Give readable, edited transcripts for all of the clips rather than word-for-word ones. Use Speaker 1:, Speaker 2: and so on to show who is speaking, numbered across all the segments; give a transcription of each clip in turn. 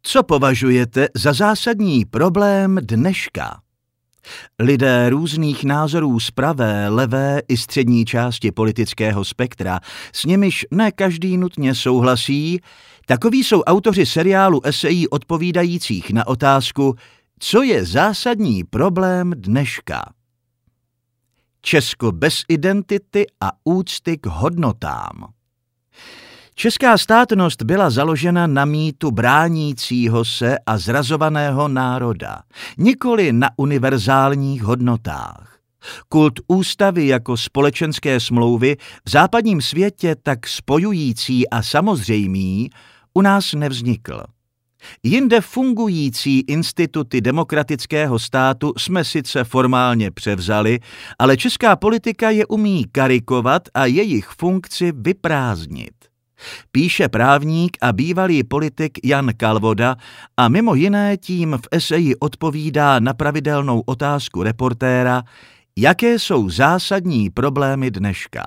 Speaker 1: Co považujete za zásadní problém dneška? Lidé různých názorů z pravé, levé i střední části politického spektra, s nimiž ne každý nutně souhlasí, takoví jsou autoři seriálu esejí odpovídajících na otázku, co je zásadní problém dneška. Česko bez identity a úcty k hodnotám. Česká státnost byla založena na mýtu bránícího se a zrazovaného národa, nikoli na univerzálních hodnotách. Kult ústavy jako společenské smlouvy v západním světě tak spojující a samozřejmý u nás nevznikl. Jinde fungující instituty demokratického státu jsme sice formálně převzali, ale česká politika je umí karikovat a jejich funkci vyprázdnit. Píše právník a bývalý politik Jan Kalvoda a mimo jiné tím v eseji odpovídá na pravidelnou otázku reportéra, jaké jsou zásadní problémy dneška.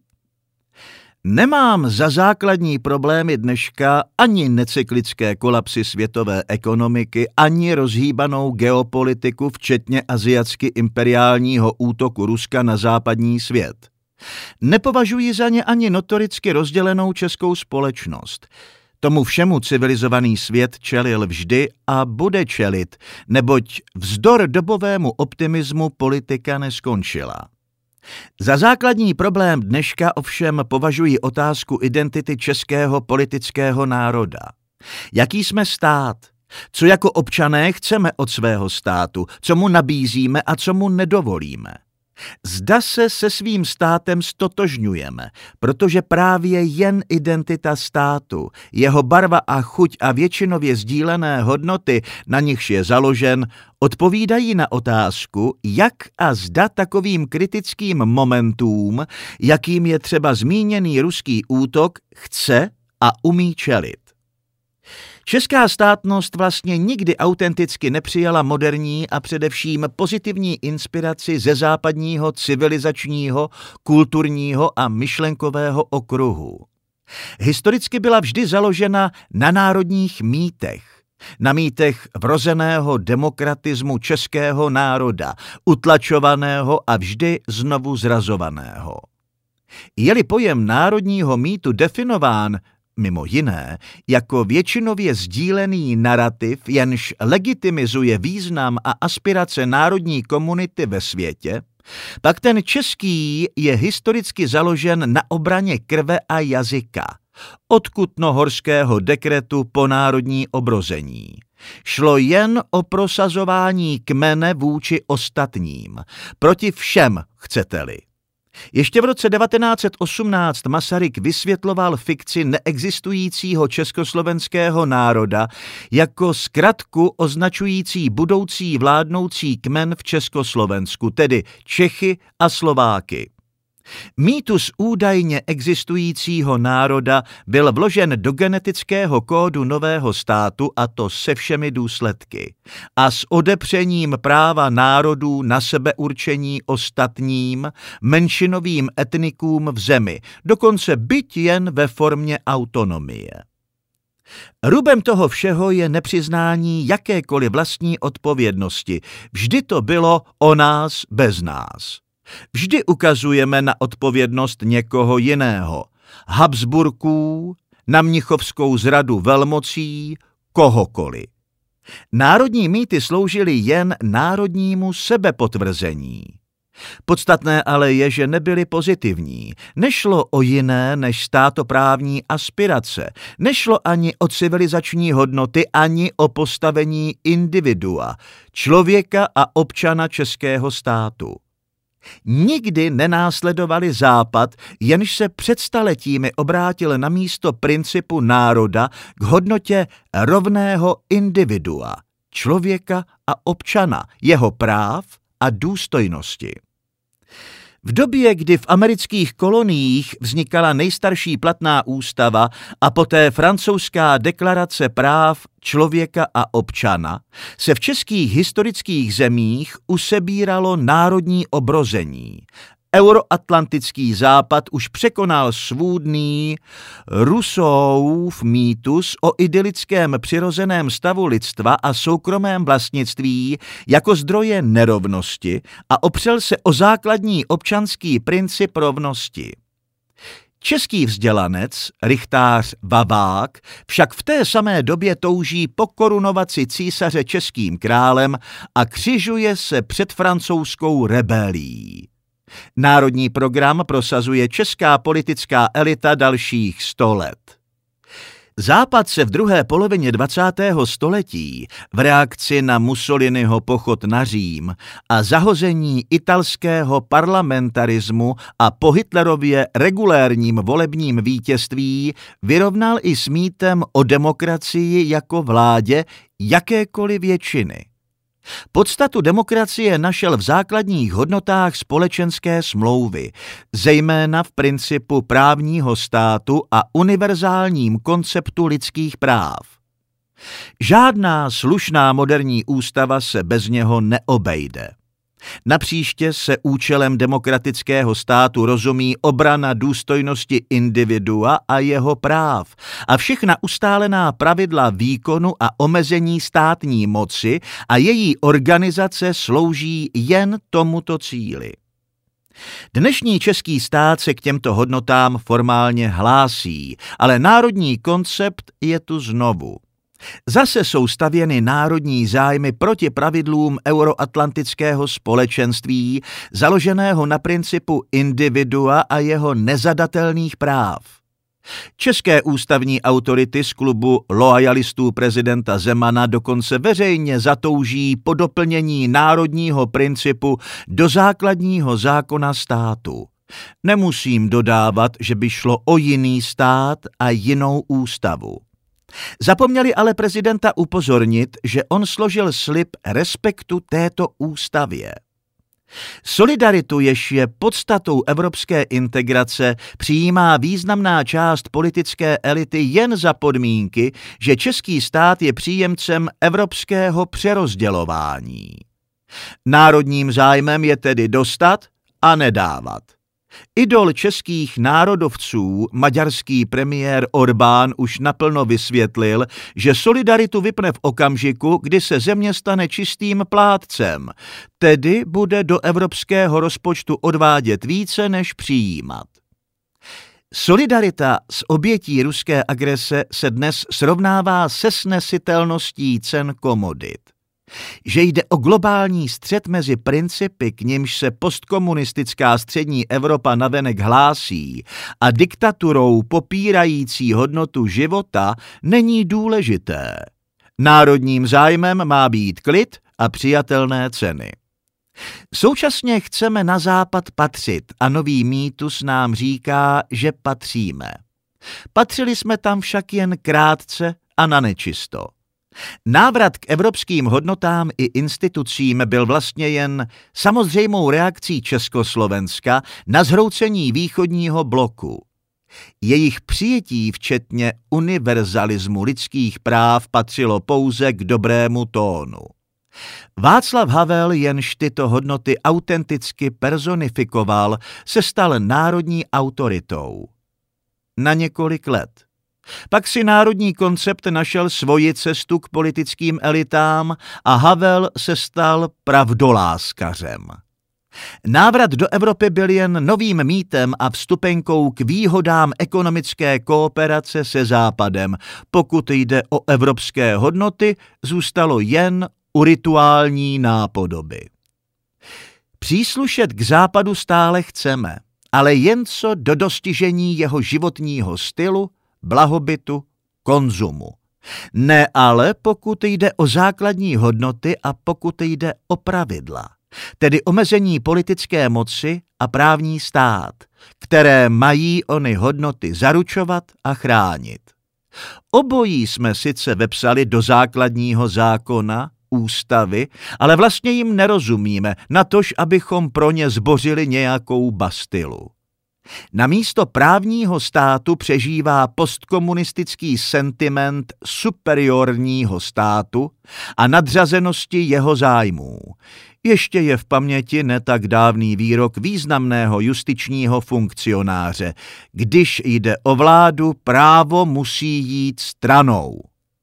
Speaker 1: Nemám za základní problémy dneška ani necyklické kolapsy světové ekonomiky, ani rozhýbanou geopolitiku, včetně aziatsky imperiálního útoku Ruska na západní svět. Nepovažuji za ně ani notoricky rozdělenou českou společnost. Tomu všemu civilizovaný svět čelil vždy a bude čelit, neboť vzdor dobovému optimismu politika neskončila. Za základní problém dneška ovšem považuji otázku identity českého politického národa. Jaký jsme stát? Co jako občané chceme od svého státu? Co mu nabízíme a co mu nedovolíme? Zda se svým státem stotožňujeme, protože právě jen identita státu, jeho barva a chuť a většinově sdílené hodnoty, na nichž je založen, odpovídají na otázku, jak a zda takovým kritickým momentům, jakým je třeba zmíněný ruský útok, chce a umí čelit. Česká státnost vlastně nikdy autenticky nepřijala moderní a především pozitivní inspiraci ze západního civilizačního, kulturního a myšlenkového okruhu. Historicky byla vždy založena na národních mýtech. Na mýtech vrozeného demokratismu českého národa, utlačovaného a vždy znovu zrazovaného. Je-li pojem národního mýtu definován mimo jiné jako většinově sdílený narrativ, jenž legitimizuje význam a aspirace národní komunity ve světě, pak ten český je historicky založen na obraně krve a jazyka, od Kutnohorského dekretu po národní obrození. Šlo jen o prosazování kmene vůči ostatním, proti všem, chcete-li. Ještě v roce 1918 Masaryk vysvětloval fikci neexistujícího československého národa jako zkratku označující budoucí vládnoucí kmen v Československu, tedy Čechy a Slováky. Mýtus údajně existujícího národa byl vložen do genetického kódu nového státu, a to se všemi důsledky, a s odepřením práva národů na sebeurčení ostatním, menšinovým etnikům v zemi, dokonce byť jen ve formě autonomie. Rubem toho všeho je nepřiznání jakékoliv vlastní odpovědnosti. Vždy to bylo o nás bez nás. Vždy ukazujeme na odpovědnost někoho jiného. Habsburků, na mnichovskou zradu velmocí, kohokoliv. Národní mýty sloužily jen národnímu sebepotvrzení. Podstatné ale je, že nebyly pozitivní. Nešlo o jiné než státoprávní aspirace. Nešlo ani o civilizační hodnoty, ani o postavení individua, člověka a občana českého státu. Nikdy nenásledovali Západ, jenž se před staletími obrátil na místo principu národa k hodnotě rovného individua, člověka a občana, jeho práv a důstojnosti. V době, kdy v amerických koloniích vznikala nejstarší platná ústava a poté francouzská deklarace práv člověka a občana, se v českých historických zemích usebíralo národní obrození. Euroatlantický západ už překonal svůdný Rousseauův mýtus o idylickém přirozeném stavu lidstva a soukromém vlastnictví jako zdroje nerovnosti a opřel se o základní občanský princip rovnosti. Český vzdělanec, rychtář Vavák, však v té samé době touží po korunovaci císaře českým králem a křižuje se před francouzskou rebelií. Národní program prosazuje česká politická elita dalších 100 let. Západ se v druhé polovině 20. století v reakci na Mussoliniho pochod na Řím a zahození italského parlamentarismu a po Hitlerově regulérním volebním vítězství vyrovnal i s mýtem o demokracii jako vládě jakékoliv většiny. Podstatu demokracie našel v základních hodnotách společenské smlouvy, zejména v principu právního státu a univerzálním konceptu lidských práv. Žádná slušná moderní ústava se bez něho neobejde. Napříště se účelem demokratického státu rozumí obrana důstojnosti individua a jeho práv a všechna ustálená pravidla výkonu a omezení státní moci a její organizace slouží jen tomuto cíli. Dnešní český stát se k těmto hodnotám formálně hlásí, ale národní koncept je tu znovu. Zase jsou stavěny národní zájmy proti pravidlům euroatlantického společenství, založeného na principu individua a jeho nezadatelných práv. České ústavní autority z klubu loajalistů prezidenta Zemana dokonce veřejně zatouží po doplnění národního principu do základního zákona státu. Nemusím dodávat, že by šlo o jiný stát a jinou ústavu. Zapomněli ale prezidenta upozornit, že on složil slib respektu této ústavě. Solidaritu, jež je podstatou evropské integrace, přijímá významná část politické elity jen za podmínky, že český stát je příjemcem evropského přerozdělování. Národním zájmem je tedy dostat a nedávat. Idol českých národovců, maďarský premiér Orbán, už naplno vysvětlil, že solidaritu vypne v okamžiku, kdy se země stane čistým plátcem, tedy bude do evropského rozpočtu odvádět více, než přijímat. Solidarita s obětí ruské agrese se dnes srovnává se snesitelností cen komodit. Že jde o globální střet mezi principy, k nimž se postkomunistická střední Evropa navenek hlásí, a diktaturou popírající hodnotu života, není důležité. Národním zájmem má být klid a přijatelné ceny. Současně chceme na západ patřit a nový mýtus nám říká, že patříme. Patřili jsme tam však jen krátce a na nečisto. Návrat k evropským hodnotám i institucím byl vlastně jen samozřejmou reakcí Československa na zhroucení východního bloku. Jejich přijetí včetně univerzalismu lidských práv patřilo pouze k dobrému tónu. Václav Havel, jenž tyto hodnoty autenticky personifikoval, se stal národní autoritou. Na několik let. Pak si národní koncept našel svoji cestu k politickým elitám a Havel se stal pravdoláskařem. Návrat do Evropy byl jen novým mýtem a vstupenkou k výhodám ekonomické kooperace se Západem. Pokud jde o evropské hodnoty, zůstalo jen u rituální nápodoby. Příslušet k Západu stále chceme, ale jen co do dostižení jeho životního stylu, blahobytu, konzumu. Ne ale pokud jde o základní hodnoty a pokud jde o pravidla, tedy omezení politické moci a právní stát, které mají ony hodnoty zaručovat a chránit. Obojí jsme sice vepsali do základního zákona, ústavy, ale vlastně jim nerozumíme, natož abychom pro ně zbořili nějakou Bastilu. Namísto právního státu přežívá postkomunistický sentiment superiorního státu a nadřazenosti jeho zájmů. Ještě je v paměti netak dávný výrok významného justičního funkcionáře: když jde o vládu, právo musí jít stranou.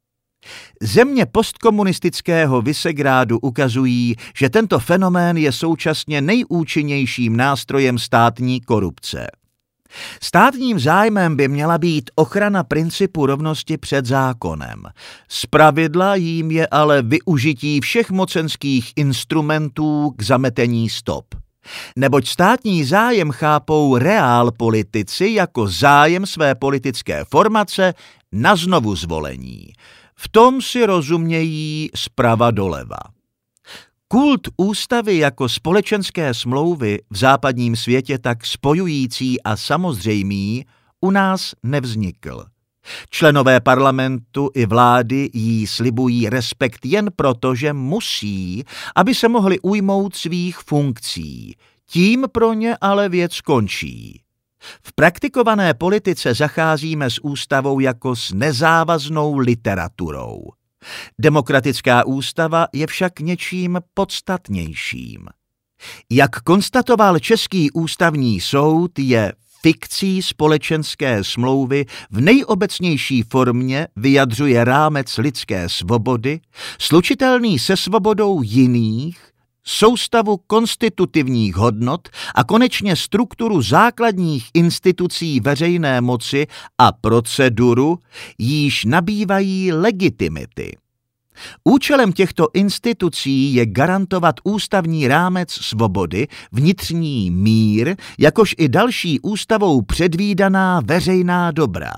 Speaker 1: Země postkomunistického Visegrádu ukazují, že tento fenomén je současně nejúčinnějším nástrojem státní korupce. Státním zájmem by měla být ochrana principu rovnosti před zákonem. Zpravidla jím je ale využití všech mocenských instrumentů k zametení stop. Neboť státní zájem chápou reálpolitici jako zájem své politické formace na znovuzvolení. V tom si rozumějí zprava doleva. Kult ústavy jako společenské smlouvy v západním světě tak spojující a samozřejmý u nás nevznikl. Členové parlamentu i vlády jí slibují respekt jen proto, že musí, aby se mohli ujmout svých funkcí. Tím pro ně ale věc končí. V praktikované politice zacházíme s ústavou jako s nezávaznou literaturou. Demokratická ústava je však něčím podstatnějším. Jak konstatoval Český ústavní soud, je fikcí společenské smlouvy v nejobecnější formě vyjadřuje rámec lidské svobody, slučitelný se svobodou jiných, soustavu konstitutivních hodnot a konečně strukturu základních institucí veřejné moci a proceduru, jíž nabývají legitimity. Účelem těchto institucí je garantovat ústavní rámec svobody, vnitřní mír, jakož i další ústavou předvídaná veřejná dobra.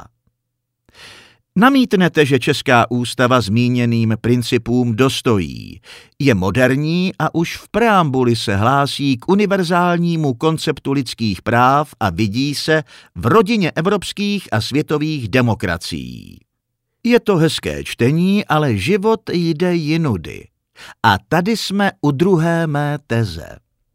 Speaker 1: Namítnete, že Česká ústava zmíněným principům dostojí. Je moderní a už v preambuli se hlásí k univerzálnímu konceptu lidských práv a vidí se v rodině evropských a světových demokracií. Je to hezké čtení, ale život jde jinudy. A tady jsme u druhé mé teze.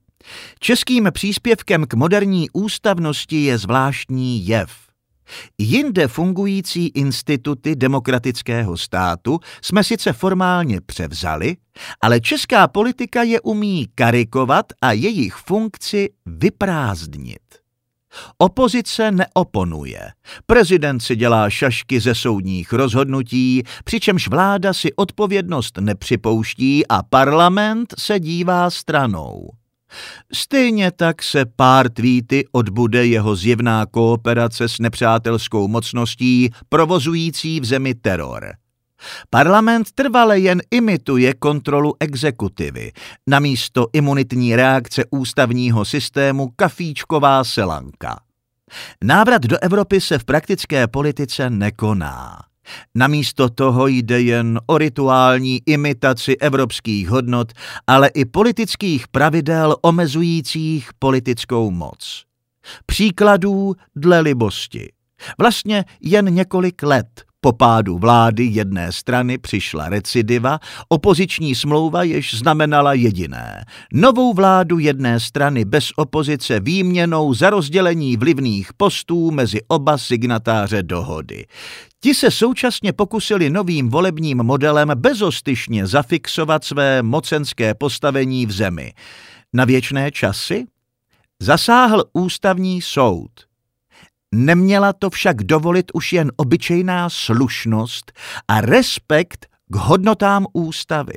Speaker 1: Českým příspěvkem k moderní ústavnosti je zvláštní jev. Jinde fungující instituty demokratického státu jsme sice formálně převzali, ale česká politika je umí karikovat a jejich funkci vyprázdnit. Opozice neoponuje. Prezident si dělá šašky ze soudních rozhodnutí, přičemž vláda si odpovědnost nepřipouští a parlament se dívá stranou. Stejně tak se pár tweety odbude jeho zjevná kooperace s nepřátelskou mocností provozující v zemi teror. Parlament trvale jen imituje kontrolu exekutivy. Namísto imunitní reakce ústavního systému kafíčková selanka. Návrat do Evropy se v praktické politice nekoná. Namísto toho jde jen o rituální imitaci evropských hodnot, ale i politických pravidel omezujících politickou moc. Příkladů dle libosti. Vlastně jen několik let po pádu vlády jedné strany přišla recidiva, opoziční smlouva jež znamenala jediné: novou vládu jedné strany bez opozice výměnou za rozdělení vlivných postů mezi oba signatáře dohody. Ti se současně pokusili novým volebním modelem bezostyšně zafixovat své mocenské postavení v zemi. Na věčné časy zasáhl ústavní soud. Neměla to však dovolit už jen obyčejná slušnost a respekt k hodnotám ústavy.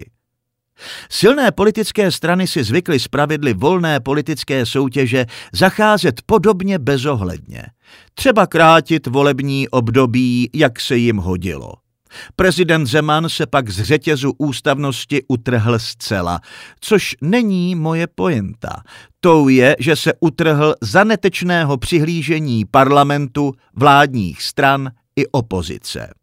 Speaker 1: Silné politické strany si zvykly z pravidly volné politické soutěže zacházet podobně bezohledně. Třeba krátit volební období, jak se jim hodilo. Prezident Zeman se pak z řetězu ústavnosti utrhl zcela, což není moje pointa. Tou je, že se utrhl za netečného přihlížení parlamentu, vládních stran i opozice.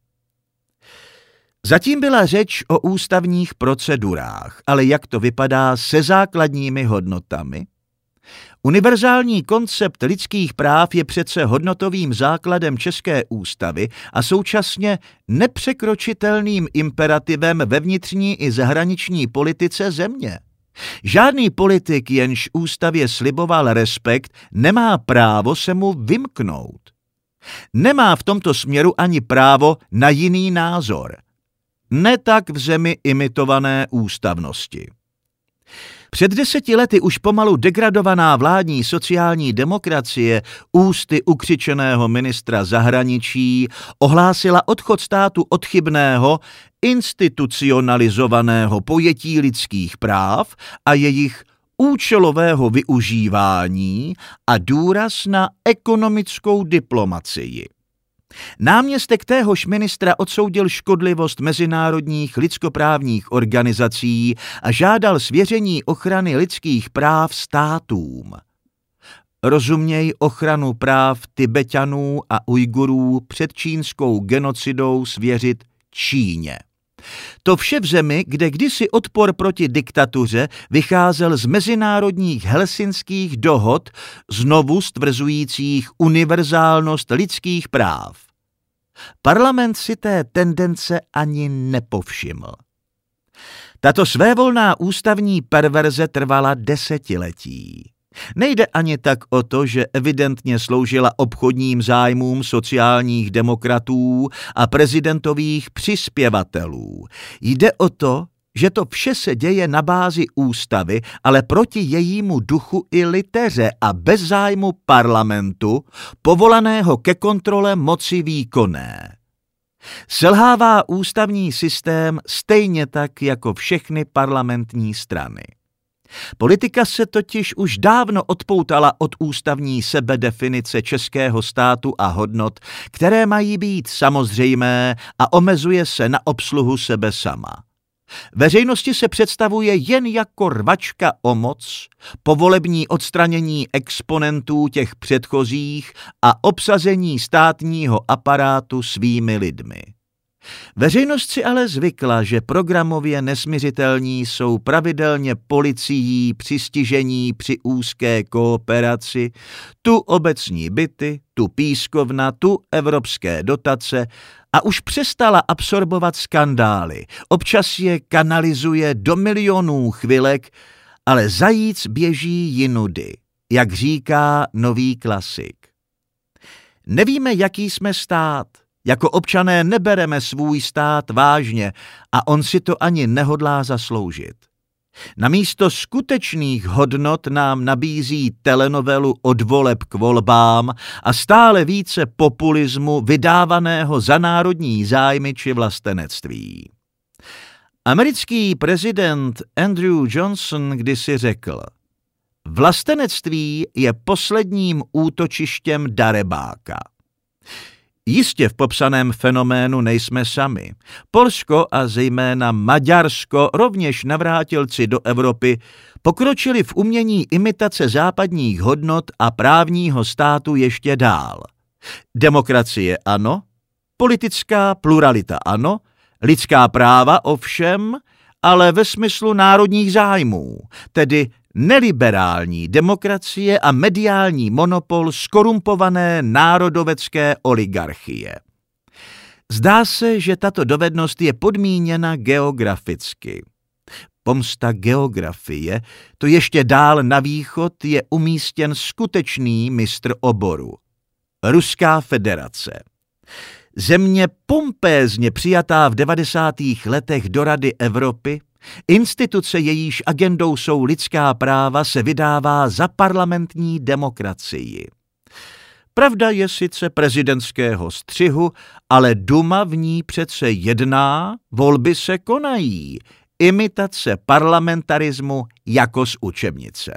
Speaker 1: Zatím byla řeč o ústavních procedurách, ale jak to vypadá se základními hodnotami? Univerzální koncept lidských práv je přece hodnotovým základem české ústavy a současně nepřekročitelným imperativem ve vnitřní i zahraniční politice země. Žádný politik, jenž ústavě sliboval respekt, nemá právo se mu vymknout. Nemá v tomto směru ani právo na jiný názor. Ne tak v zemi imitované ústavnosti. Před 10 lety už pomalu degradovaná vládní sociální demokracie ústy ukřičeného ministra zahraničí ohlásila odchod státu od chybného, institucionalizovaného pojetí lidských práv a jejich účelového využívání a důraz na ekonomickou diplomacii. Náměstek téhož ministra odsoudil škodlivost mezinárodních lidskoprávních organizací a žádal svěření ochrany lidských práv státům. Rozuměj ochranu práv Tibeťanů a Ujgurů před čínskou genocidou svěřit Číně. To vše v zemi, kde kdysi odpor proti diktatuře vycházel z mezinárodních helsinských dohod, znovu stvrzujících univerzálnost lidských práv. Parlament si té tendence ani nepovšiml. Tato svévolná ústavní perverze trvala desetiletí. Nejde ani tak o to, že evidentně sloužila obchodním zájmům sociálních demokratů a prezidentových přispěvatelů. Jde o to, že to vše se děje na bázi ústavy, ale proti jejímu duchu i liteře a bez zájmu parlamentu, povolaného ke kontrole moci výkonné. Selhává ústavní systém stejně tak jako všechny parlamentní strany. Politika se totiž už dávno odpoutala od ústavní sebedefinice českého státu a hodnot, které mají být samozřejmé, a omezuje se na obsluhu sebe sama. Veřejnosti se představuje jen jako rvačka o moc, povolební odstranění exponentů těch předchozích a obsazení státního aparátu svými lidmi. Veřejnost si ale zvykla, že programově nesmiřitelní jsou pravidelně policií přistižení při úzké kooperaci, tu obecní byty, tu pískovna, tu evropské dotace a už přestala absorbovat skandály. Občas je kanalizuje do milionů chvilek, ale zajíc běží jinudy, jak říká nový klasik. Nevíme, jaký jsme stát. Jako občané nebereme svůj stát vážně a on si to ani nehodlá zasloužit. Namísto skutečných hodnot nám nabízí telenovelu od voleb k volbám a stále více populismu vydávaného za národní zájmy či vlastenectví. Americký prezident Andrew Johnson kdysi řekl: vlastenectví je posledním útočištěm darebáka. Jistě v popsaném fenoménu nejsme sami. Polsko a zejména Maďarsko, rovněž navrátilci do Evropy, pokročili v umění imitace západních hodnot a právního státu ještě dál. Demokracie ano, politická pluralita ano, lidská práva ovšem, ale ve smyslu národních zájmů, tedy neliberální demokracie a mediální monopol skorumpované národovecké oligarchie. Zdá se, že tato dovednost je podmíněna geograficky. Pomsta geografie, to ještě dál na východ je umístěn skutečný mistr oboru. Ruská federace. Země pompézně přijatá v 90. letech do Rady Evropy, instituce, jejíž agendou jsou lidská práva, se vydává za parlamentní demokracii. Pravda je sice prezidentského střihu, ale Duma v ní přece jedná, volby se konají, imitace parlamentarismu jako z učebnice.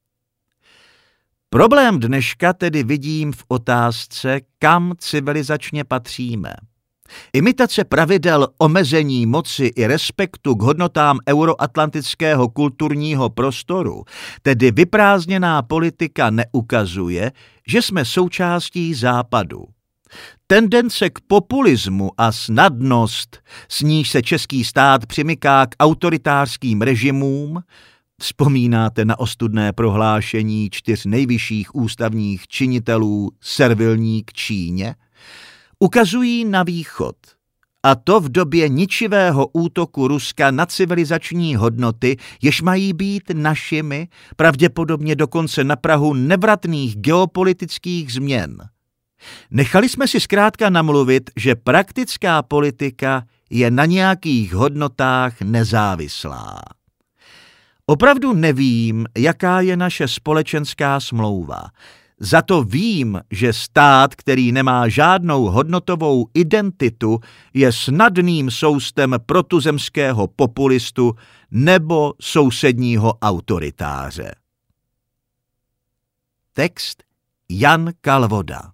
Speaker 1: Problém dneška tedy vidím v otázce, kam civilizačně patříme. Imitace pravidel omezení moci i respektu k hodnotám euroatlantického kulturního prostoru, tedy vyprázdněná politika, neukazuje, že jsme součástí Západu. Tendence k populismu a snadnost, s níž se český stát přimyká k autoritářským režimům, vzpomínáte na ostudné prohlášení 4 nejvyšších ústavních činitelů servilní k Číně, ukazují na východ A to v době ničivého útoku Ruska na civilizační hodnoty, jež mají být našimi, pravděpodobně dokonce na prahu nevratných geopolitických změn. Nechali jsme si zkrátka namluvit, že praktická politika je na nějakých hodnotách nezávislá. Opravdu nevím, jaká je naše společenská smlouva. Za to vím, že stát, který nemá žádnou hodnotovou identitu, je snadným soustem protuzemského populistu nebo sousedního autoritáře. Text Jan Kalvoda.